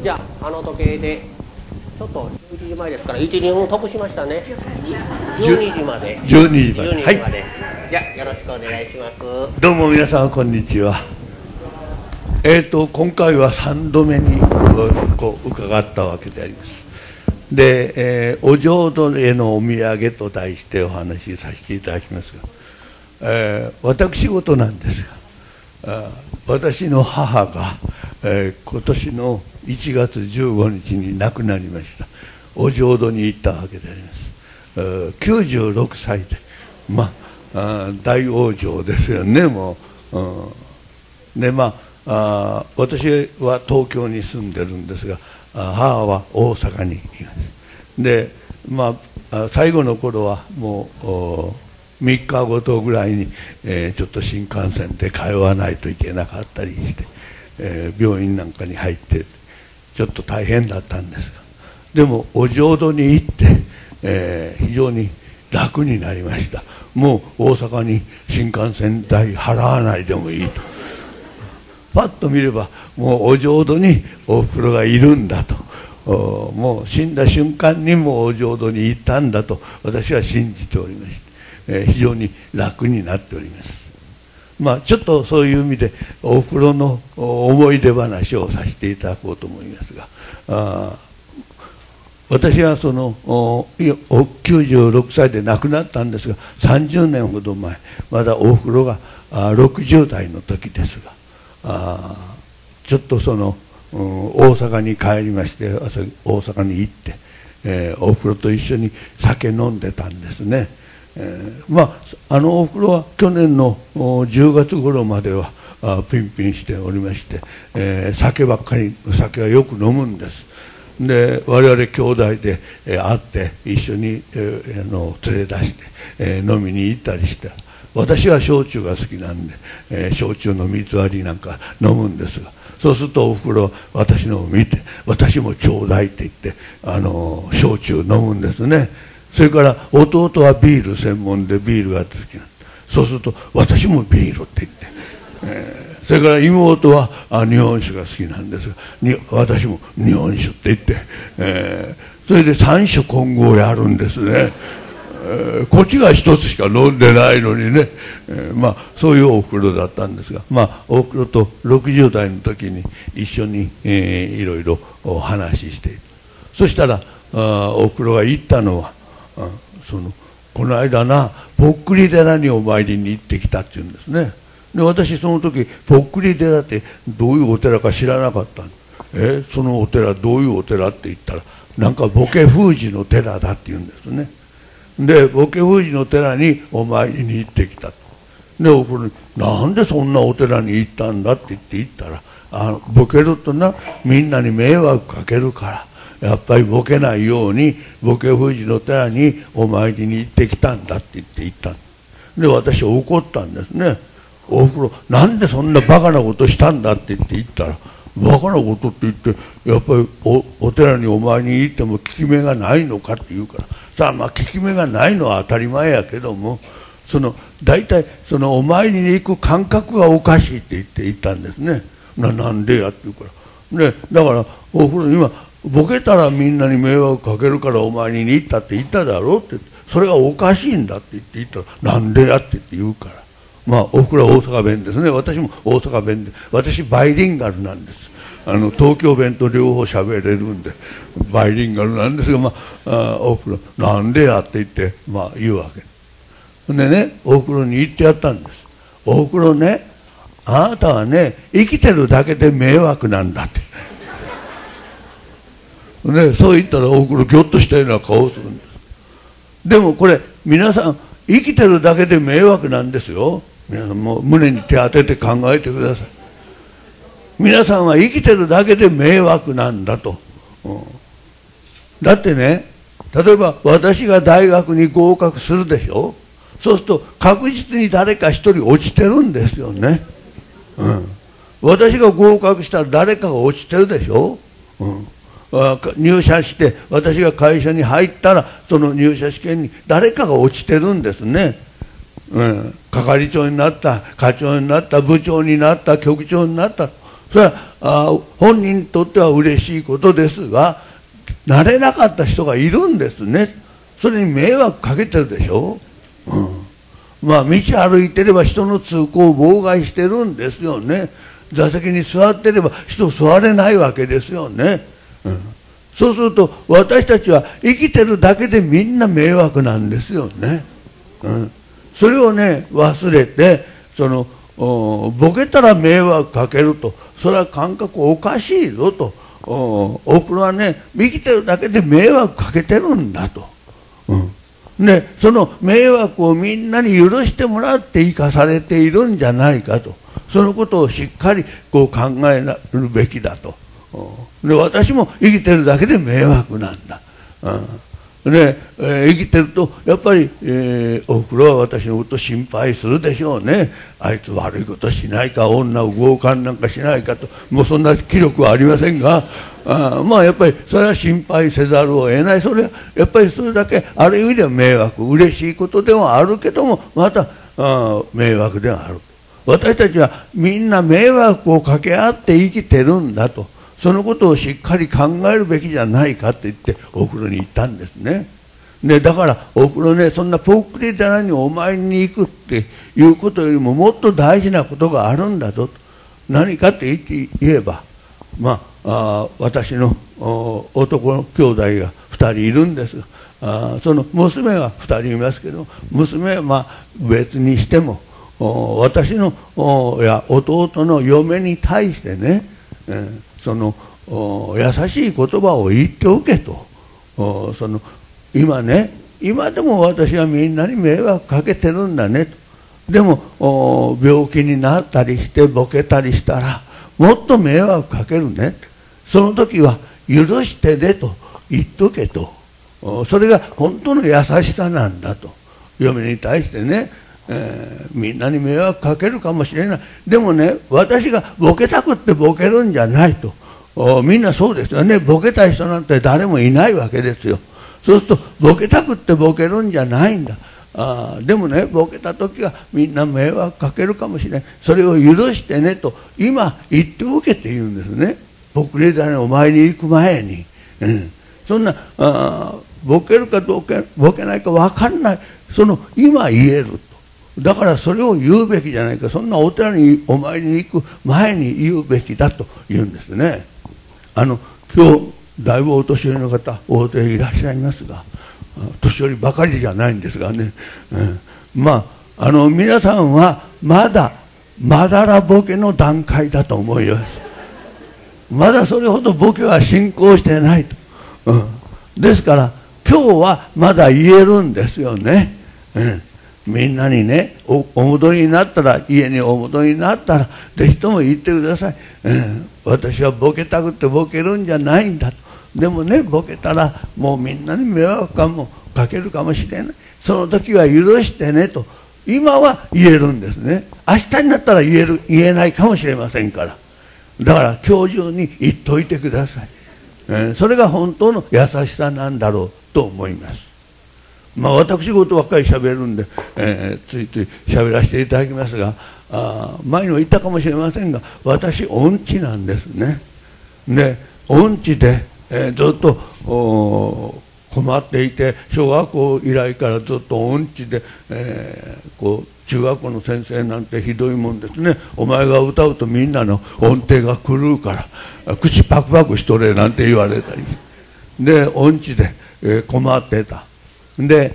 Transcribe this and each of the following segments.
じゃあ、時計でちょっと11時前ですから1、2分得しましたね。12時まで。 12時まで。はい。 じゃあよろしくお願いします。 どうも皆さんこんにちは。今回は3度目に伺ったわけであります。で、お浄土へのお土産と題してお話しさせていただきますが、私事なんですが、私の母が、今年の1月15日に亡くなりました。お浄土に行ったわけであります。96歳で、大往生ですよね、もう。で、私は東京に住んでるんですが、母は大阪にいます。で、最後の頃はもう3日ごとぐらいに、ちょっと新幹線で通わないといけなかったりして、病院なんかに入ってちょっと大変だったんですが、でもお浄土に行って、非常に楽になりました。もう大阪に新幹線代払わないでもいいと。パッと見ればもうお浄土におふくろがいるんだと、もう死んだ瞬間にもうお浄土に行ったんだと私は信じておりまして、非常に楽になっております。ちょっとそういう意味でおふくろの思い出話をさせていただこうと思いますが、私はその96歳で亡くなったんですが、30年ほど前、まだおふくろが60代の時ですが、ちょっとその大阪に帰りまして、大阪に行って、おふくろと一緒に酒飲んでたんですね。おふくろは去年の10月頃まではピンピンしておりまして、酒はよく飲むんです。で、我々兄弟で会って一緒に連れ出して、飲みに行ったりして、私は焼酎が好きなんで、焼酎の水割りなんか飲むんですが、そうするとおふくろは私のを見て、私もちょうだいって言って焼酎飲むんですね。それから弟はビール専門でビールが好きなんで、そうすると私もビールって言って、それから妹は日本酒が好きなんですが、私も日本酒って言って、それで三種混合やるんですね。こっちが一つしか飲んでないのにね、そういうおふくろだったんですが、おふくろと60代の時に一緒に、いろいろお話ししている。そしたらおふくろが言ったのは、この間なぽっくり寺にお参りに行ってきたっていうんですね。で、私その時ぽっくり寺ってどういうお寺か知らなかったの。そのお寺どういうお寺って言ったら、なんかボケ封じの寺だって言うんですね。で、ボケ封じの寺にお参りに行ってきたと。で、おふくろになんでそんなお寺に行ったんだって言ったら、ボケるとなみんなに迷惑かけるから、やっぱりボケないようにボケ封じの寺にお参りに行ってきたんだって言ったんで、私は怒ったんですね。おふくろなんでそんなバカなことしたんだって言ったら、バカなことって言ってやっぱり お寺にお参りに行っても効き目がないのかって言うから、さあ効き目がないのは当たり前やけども、大体そのお参りに行く感覚がおかしいって言ったんですね。なんでやって言うから。で、だからおふくろに今ボケたらみんなに迷惑かけるからお参りに行ったって言っただろうって、それがおかしいんだって言ったら、なんでやって言うから。おふくろは大阪弁ですね。私も大阪弁で、私バイリンガルなんです。東京弁と両方喋れるんでバイリンガルなんですが、おふくろなんでやって言って言うわけでね、おふくろに言ってやったんです。おふくろね、あなたはね生きてるだけで迷惑なんだってね、そう言ったらおふくろぎょっとしたような顔をするんです。でもこれ皆さん生きてるだけで迷惑なんですよ。皆さんも胸に手当てて考えてください。皆さんは生きてるだけで迷惑なんだと、だってね、例えば私が大学に合格するでしょ。そうすると確実に誰か一人落ちてるんですよね。私が合格したら誰かが落ちてるでしょ。入社して私が会社に入ったらその入社試験に誰かが落ちてるんですね。係長になった、課長になった、部長になった、局長になった、 それは本人にとっては嬉しいことですが、慣れなかった人がいるんですね。それに迷惑かけてるでしょ。まあ道歩いてれば人の通行を妨害してるんですよね。座席に座ってれば人座れないわけですよね。そうすると私たちは生きてるだけでみんな迷惑なんですよね。それをね忘れてボケたら迷惑かけると、それは感覚おかしいぞと。おふくろはね生きてるだけで迷惑かけてるんだと。でその迷惑をみんなに許してもらって生かされているんじゃないかと、そのことをしっかりこう考えるべきだと。で私も生きてるだけで迷惑なんだ。で生きてるとやっぱり、おふくろは私のこと心配するでしょうね。あいつ悪いことしないか、女を強姦なんかしないかと。もうそんな気力はありませんが、まあやっぱりそれは心配せざるを得ない。それはやっぱりそれだけある意味では迷惑、嬉しいことではあるけども、また迷惑ではある。私たちはみんな迷惑をかけ合って生きてるんだと。そのことをしっかり考えるべきじゃないかって言っておふくろに言ったんですね。でだからおふくろね、そんなぽっくり棚にお参りに行くっていうことよりももっと大事なことがあるんだぞと。何かって言えば、まあ私の男の兄弟が2人いるんですが、その娘は2人いますけど、娘はまあ別にしても私の弟の嫁に対してね、優しい言葉を言っておけと。今ね、今でも私はみんなに迷惑かけてるんだねと。でも病気になったりしてボケたりしたらもっと迷惑かけるね。その時は許してねと言っとけと。それが本当の優しさなんだと。嫁に対してね、みんなに迷惑かけるかもしれない。でもね、私がボケたくってボケるんじゃないと。みんなそうですよね。ボケたい人なんて誰もいないわけですよ。そうするとボケたくってボケるんじゃないんだ。でもね、ボケた時はみんな迷惑かけるかもしれない。それを許してねと今言っておけって言うんですね。僕らにお参りに行く前に、そんなボケるかボケないか分かんない、今言えると。だからそれを言うべきじゃないか。そんなお寺にお参りに行く前に言うべきだと言うんですね。今日だいぶお年寄りの方大勢いらっしゃいますが、年寄りばかりじゃないんですがね、まあ皆さんはまだまだらボケの段階だと思います。まだそれほどボケは進行してないと。ですから今日はまだ言えるんですよね。みんなにね、お戻りになったら、家にお戻りになったらぜひとも言ってください。私はボケたくてボケるんじゃないんだと。でもね、ボケたらもうみんなに迷惑かけるかもしれない。その時は許してねと今は言えるんですね。明日になったら言えないかもしれませんから。だから今日中に言っといてください。それが本当の優しさなんだろうと思います。まあ私事ばっかり喋るんで、ついつい喋らせていただきますが、前にも言ったかもしれませんが、私音痴なんですね。で音痴で、ずっと困っていて、小学校以来からずっと音痴で、中学校の先生なんてひどいもんですね。お前が歌うとみんなの音程が狂うから口パクパクしとれなんて言われたりで、音痴で、困ってた。で、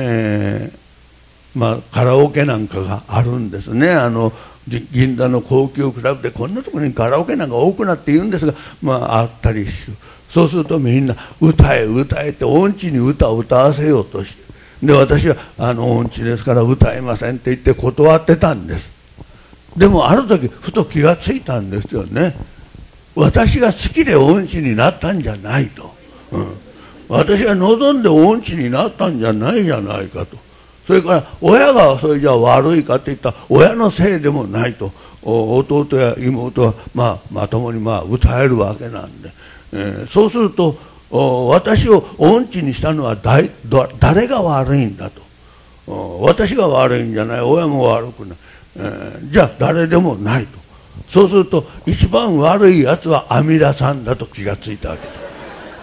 カラオケなんかがあるんですね。銀座の高級クラブでこんなところにカラオケなんか多くなって言うんですが、あったりする。そうするとみんな歌え歌えって音痴に歌を歌わせようとして、で私は音痴ですから歌えませんって言って断ってたんです。でもある時ふと気がついたんですよね。私が好きで音痴になったんじゃないと。私が望んで音痴になったんじゃないじゃないかと。それから親がそれじゃ悪いかって言ったら親のせいでもないと。弟や妹はまともに歌えるわけなんで、そうすると私を音痴にしたのは誰が悪いんだと。私が悪いんじゃない、親も悪くない、じゃあ誰でもないと。 そうすると一番悪いやつは阿弥陀さんだと気がついたわけです。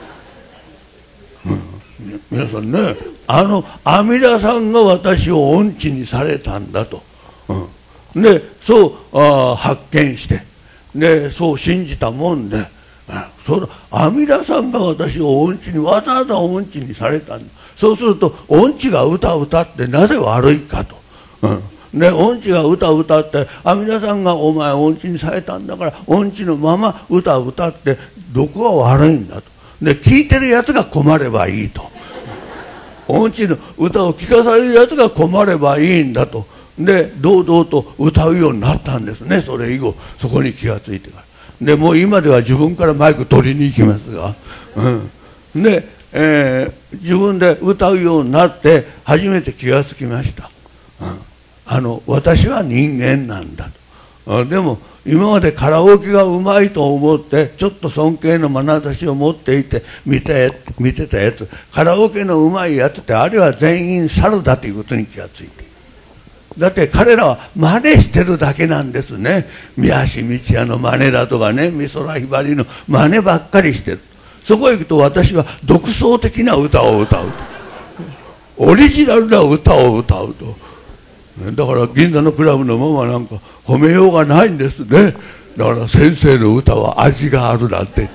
皆さんね、阿弥陀さんが私を恩知にされたんだと、でそう発見して、でそう信じたもんで、阿弥陀さんが私を恩知にわざわざ恩知にされたんだ。そうすると恩知が歌を歌ってなぜ悪いかと、で恩知が歌を歌って阿弥陀さんがお前恩知にされたんだから恩知のまま歌を歌ってどこが悪いんだと。で聞いてるやつが困ればいいと、恩知の歌を聴かされるやつが困ればいいんだと。で堂々と歌うようになったんですね。それ以後そこに気がついてから。でもう今では自分からマイク取りに行きますが、で、自分で歌うようになって初めて気がつきました。私は人間なんだと。でも今までカラオケがうまいと思ってちょっと尊敬の眼差しを持っていて見てたやつ、カラオケのうまいやつってあれは全員猿だということに気がついて、だって彼らは真似してるだけなんですね。宮橋道也の真似だとかね、美空ひばりの真似ばっかりしてる。そこへ行くと私は独創的な歌を歌うと、オリジナルな歌を歌うと。だから銀座のクラブのママなんか褒めようがないんですね。だから先生の歌は味があるなんて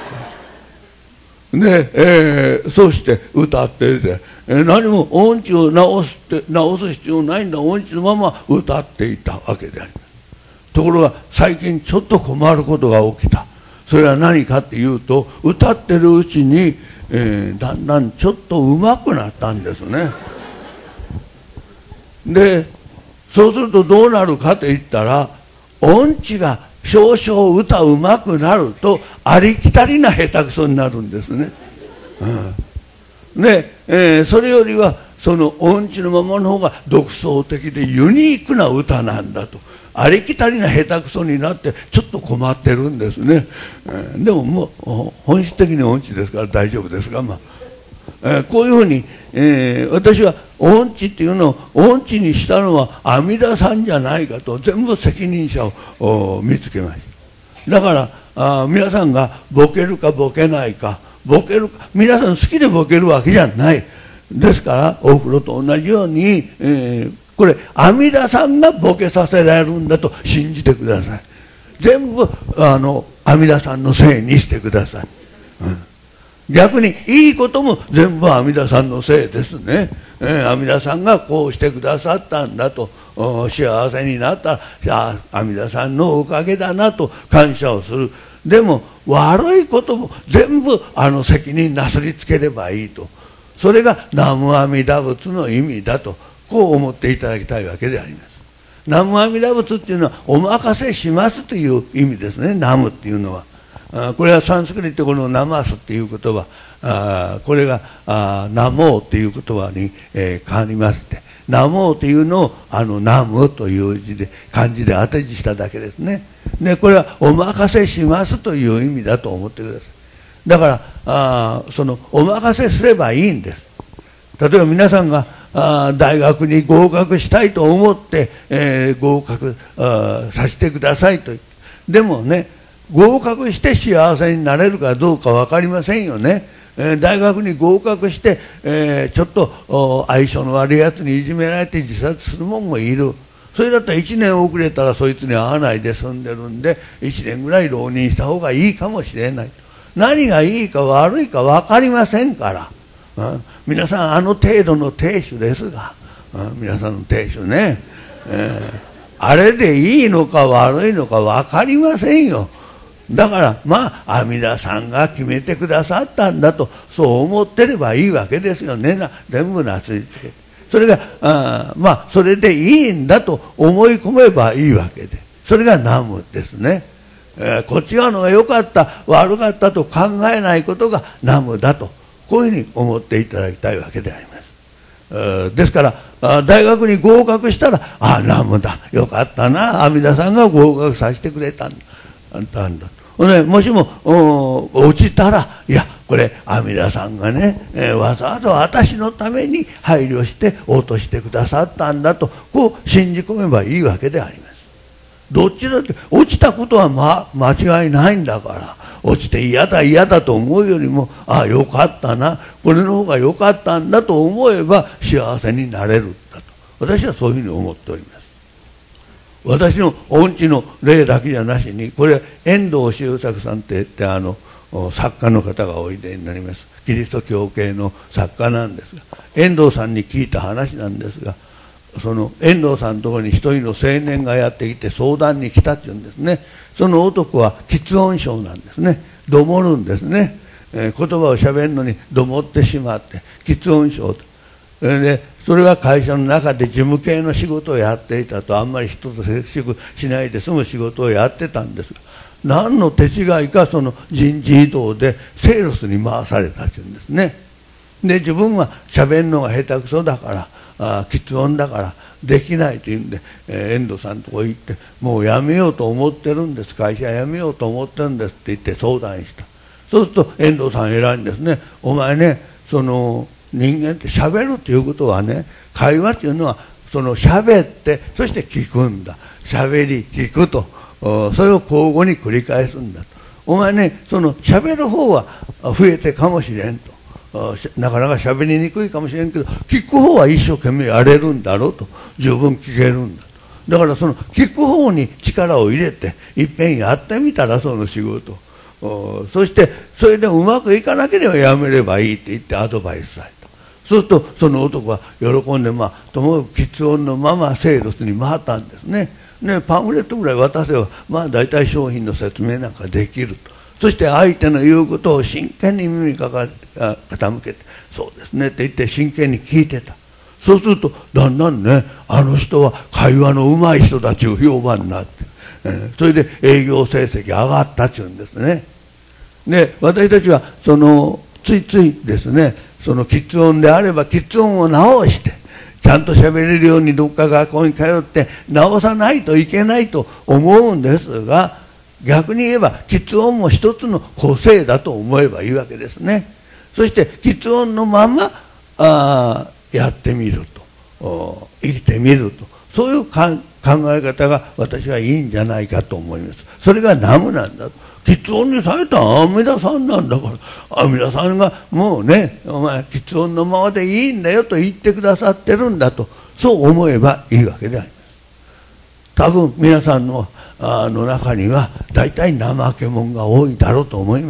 言って、で、そうして歌ってて、何も音痴を直す必要ないんだ、音痴のまま歌っていたわけであります。ところが最近ちょっと困ることが起きた。それは何かっていうと、歌ってるうちに、だんだんちょっと上手くなったんですね。でそうするとどうなるかといったら、音痴が少々歌うまくなるとありきたりな下手くそになるんですね。で、それよりはその音痴のままの方が独創的でユニークな歌なんだと。ありきたりな下手くそになってちょっと困ってるんですね。でももう本質的に音痴ですから大丈夫ですが、こういうふうに、私は音痴っていうのを音痴にしたのは阿弥陀さんじゃないかと全部責任者を見つけました。だから皆さんがボケるかボケないか、皆さん好きでボケるわけじゃないですから、お風呂と同じように、これ阿弥陀さんがボケさせられるんだと信じてください。全部阿弥陀さんのせいにしてください。逆にいいことも全部阿弥陀さんのせいですね。阿弥陀さんがこうしてくださったんだと、幸せになったら阿弥陀さんのおかげだなと感謝をする。でも悪いことも全部責任なすりつければいいと。それが南無阿弥陀仏の意味だと、こう思っていただきたいわけであります。南無阿弥陀仏っていうのはお任せしますという意味ですね。南無っていうのは。これはサンスクリット語のナマスっていう言葉、これがナモーっていう言葉に、変わりまして、ナモーっていうのをナムという字で漢字で当て字しただけですね。でこれはお任せしますという意味だと思ってください。だからそのお任せすればいいんです。例えば皆さんが大学に合格したいと思って、合格させてくださいと。でもね、合格して幸せになれるかどうか分かりませんよね。大学に合格して、ちょっと相性の悪いやつにいじめられて自殺する者もいる。それだったら1年遅れたらそいつに会わないで済んでるんで1年ぐらい浪人した方がいいかもしれない。何がいいか悪いか分かりませんから、皆さん程度の亭主ですが、皆さんの亭主ね、あれでいいのか悪いのか分かりませんよ。だから阿弥陀さんが決めてくださったんだとそう思ってればいいわけですよね。全部なすりつけて、それがそれでいいんだと思い込めばいいわけで、それが南無ですね。こっち側のが良かった悪かったと考えないことが南無だと、こういうふうに思っていただきたいわけであります。ですから大学に合格したら南無だ、よかったな、阿弥陀さんが合格させてくれたんだ。もしも落ちたら、いやこれ阿弥陀さんがね、わざわざ私のために配慮して落としてくださったんだと、こう信じ込めばいいわけであります。 どっちだって落ちたことは、間違いないんだから、落ちて嫌だと思うよりも、ああよかったな、これの方が良かったんだと思えば幸せになれるんだと、私はそういうふうに思っております。私の音痴の例だけじゃなしに、これ遠藤周作さんって言って作家の方がおいでになります。キリスト教系の作家なんですが、遠藤さんに聞いた話なんですが、その遠藤さんのところに一人の青年がやってきて相談に来たっていうんですね。その男は喫音症なんですね。どもるんですね。言葉をしゃべるのにどもってしまって喫音症と。でそれは会社の中で事務系の仕事をやっていたと、あんまり人と接触しないで済む仕事をやってたんですが、何の手違いかその人事異動でセールスに回されたというんですね。で自分はしゃべるのが下手くそだから喫音だからできないというんで、遠藤さんのとこ行って「もう辞めようと思ってるんです、会社辞めようと思ってるんです」って言って相談した。そうすると遠藤さん偉いんですね。お前ね、その人間ってしゃべるということはね、会話というのはそのしゃべってそして聞くんだ、しゃべり聞くと、それを交互に繰り返すんだと。お前ね、そのしゃべる方は増えてかもしれんと、なかなかしゃべりにくいかもしれんけど、聞く方は一生懸命やれるんだろうと、十分聞けるんだと。だからその聞く方に力を入れていっぺんやってみたら、その仕事、そしてそれでうまくいかなければやめればいいって言ってアドバイスされた。そうするとその男は喜んで、ともかく喫音のままセールスに回ったんですね。パンフレットぐらい渡せば大体商品の説明なんかできると。そして相手の言うことを真剣に耳に傾けて「そうですね」って言って真剣に聞いてた。そうするとだんだんね、あの人は会話のうまい人たちを評判になって、それで営業成績上がったっていうんですね。で私たちはついついですね、その喫音であれば喫音を直してちゃんと喋れるようにどっか学校に通って直さないといけないと思うんですが、逆に言えば喫音も一つの個性だと思えばいいわけですね。そして喫音のままやってみると、生きてみると、そういう考え方が私はいいんじゃないかと思います。それがナムなんだと。喫音にされた阿弥陀さんなんだから、阿弥陀さんがもうね、お前喫音のままでいいんだよと言ってくださってるんだと、そう思えばいいわけであります。多分皆さんの中には大体怠け者が多いだろうと思います。